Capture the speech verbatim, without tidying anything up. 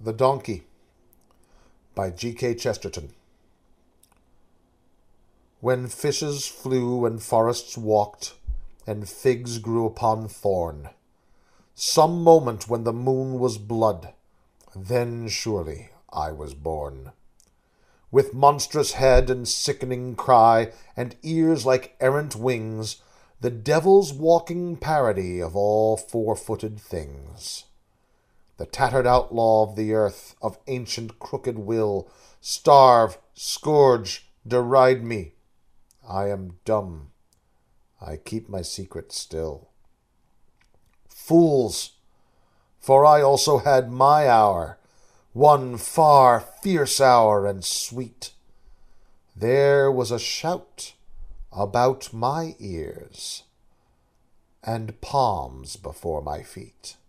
The Donkey by G K Chesterton. When fishes flew and forests walked, and figs grew upon thorn, some moment when the moon was blood, then surely I was born. With monstrous head and sickening cry, and ears like errant wings, the devil's walking parody of all four-footed things. The tattered outlaw of the earth, of ancient crooked will, starve, scourge, deride me. I am dumb. I keep my secret still. Fools! For I also had my hour, one far fierce hour and sweet. There was a shout about my ears, and palms before my feet.